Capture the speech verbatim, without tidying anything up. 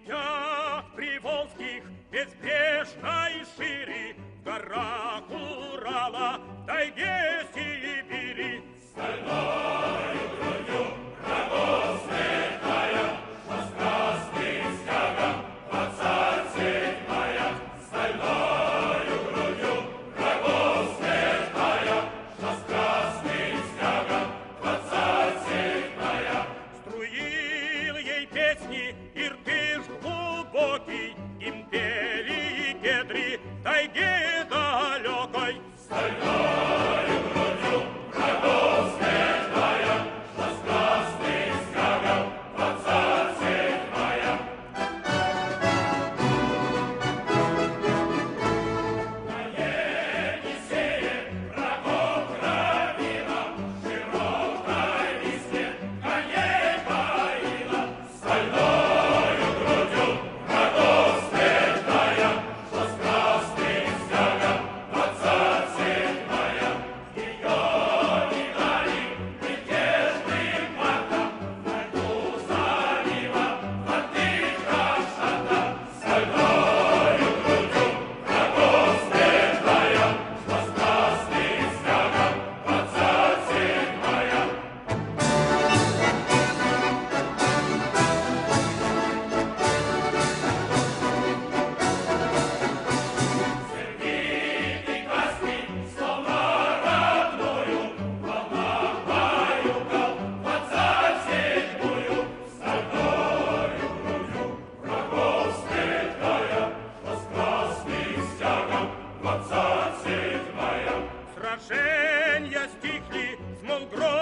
степях приволжских, безбрежной шире, в горах Урала, в тайге Сибири. Стальною грудью врагов сметая, что с красным стягом двадцать седьмая. Стальною грудью врагов сметая, что с красным стягом двадцать седьмая. Струил ей песни Иртыш глубокий, империи Кедри, тайге далекой. Стальною грудью врагов сметая, что с красным стягом двадцать седьмая. На Енисее врагов громила, в широкой Висле коней поила. Стальною грудью врагов сметая, что с красным стягом двадцать седьмая. Ее видали мятежным матом, на льду залива воды крашата. Стальною грудью врагов сметая, что с красным стягом двадцать седьмая. Сердитый Каспий, словно родную, в волнах баюкал двадцать седьмую. Стальною грудью врагов сметая, что с красным стягом двадцать седьмая. Сражения стихли, смол гром